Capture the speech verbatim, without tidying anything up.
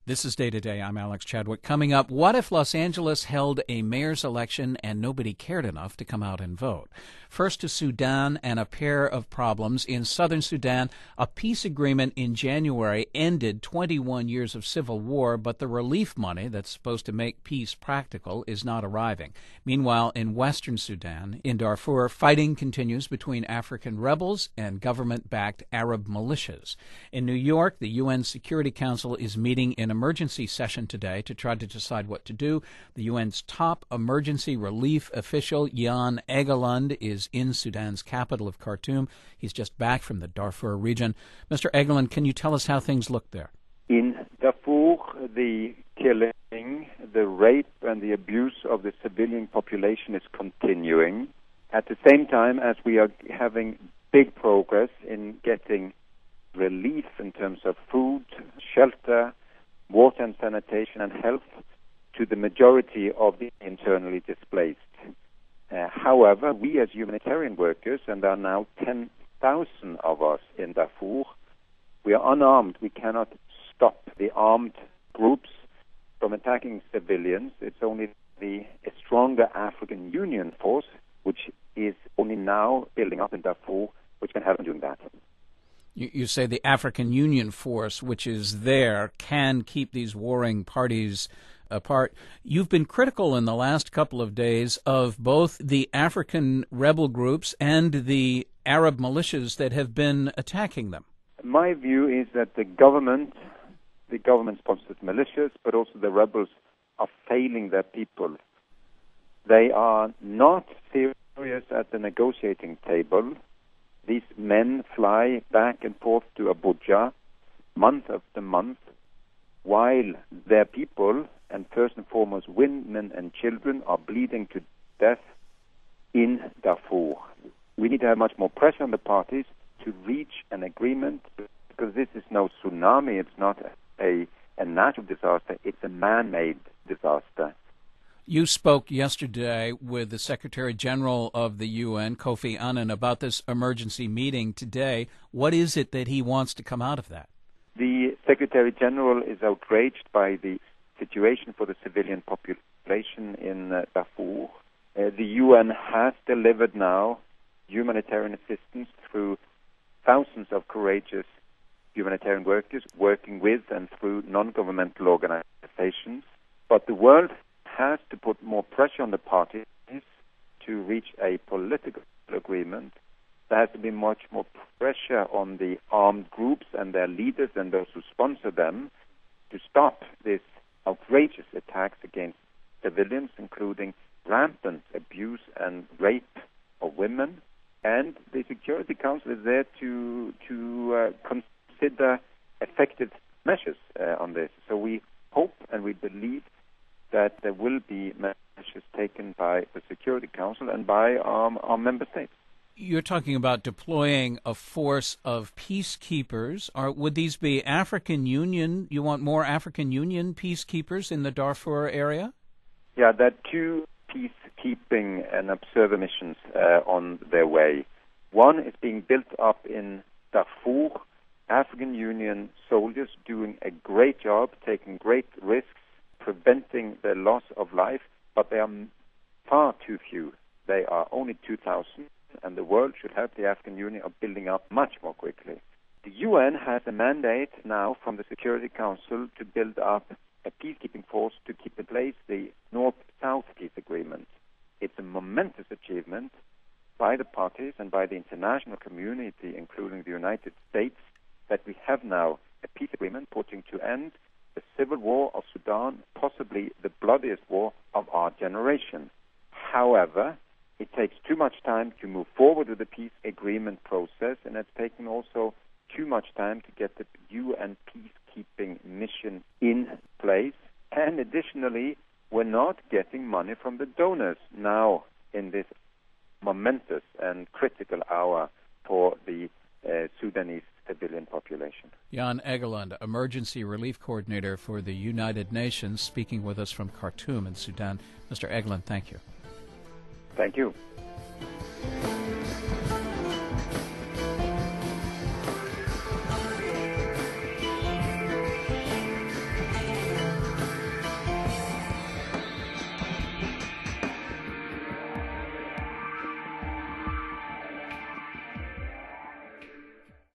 This is Day to Day. I'm Alex Chadwick. Coming up, what if Los Angeles held a mayor's election and nobody cared enough to come out and vote? First to Sudan and a pair of problems. In southern Sudan, a peace agreement in January ended twenty-one years of civil war, but the relief money that's supposed to make peace practical is not arriving. Meanwhile, in western Sudan, in Darfur, fighting continues between African rebels and government-backed Arab militias. In New York, the U N Security Council is meeting in emergency session today to try to decide what to do. The U N's top emergency relief official, Jan Egeland, is in Sudan's capital of Khartoum. He's just back from the Darfur region. Mister Egeland, can you tell us how things look there? In Darfur, the killing, the rape, and the abuse of the civilian population is continuing. At the same time as we are having big progress in getting relief in terms of food, shelter, water and sanitation, and health to the majority of the internally displaced. Uh, however, we as humanitarian workers, and there are now ten thousand of us in Darfur, we are unarmed. We cannot stop the armed groups from attacking civilians. It's only the a stronger African Union force, which is only now building up in Darfur, which can help in doing that. You, you say the African Union force, which is there, can keep these warring parties apart. You've been critical in the last couple of days of both the African rebel groups and the Arab militias that have been attacking them. My view is that the government, the government-sponsored militias, but also the rebels, are failing their people. They are not serious at the negotiating table. These men fly back and forth to Abuja month after month, while their people, and first and foremost women and children, are bleeding to death in Darfur. We need to have much more pressure on the parties to reach an agreement, because this is no tsunami. It's not a, a natural disaster. It's a man-made disaster. You spoke yesterday with the Secretary General of the U N, Kofi Annan, about this emergency meeting today. What is it that he wants to come out of that? The Secretary General is outraged by the situation for the civilian population in uh, Darfur. Uh, the U N has delivered now humanitarian assistance through thousands of courageous humanitarian workers working with and through non-governmental organizations. But the world has to put more pressure on the parties to reach a political agreement. There has to be much more pressure on the armed groups and their leaders and those who sponsor them to stop this outrageous attacks against civilians, including rampant abuse and rape of women. And the Security Council is there to to uh, consider effective measures uh, on this. So we hope and we believe that there will be measures taken by the Security Council and by um, our member states. You're talking about deploying a force of peacekeepers. Are, would these be African Union? You want more African Union peacekeepers in the Darfur area? Yeah, there are two peacekeeping and observer missions uh, on their way. One is being built up in Darfur. African Union soldiers doing a great job, taking great risks, preventing the loss of life, but they are far too few. They are only two thousand, and the world should help the African Union of building up much more quickly. The U N has a mandate now from the Security Council to build up a peacekeeping force to keep in place the North-South peace agreement. It's a momentous achievement by the parties and by the international community, including the United States, that we have now a peace agreement putting to end the civil war of Sudan, possibly the bloodiest war of our generation. However, it takes too much time to move forward with the peace agreement process, and it's taken also too much time to get the U N peacekeeping mission in place. And additionally, we're not getting money from the donors now in this momentous and critical hour for the uh, Sudanese civilian population. Jan Egeland, Emergency Relief Coordinator for the United Nations, speaking with us from Khartoum in Sudan. Mister Egeland, thank you. Thank you.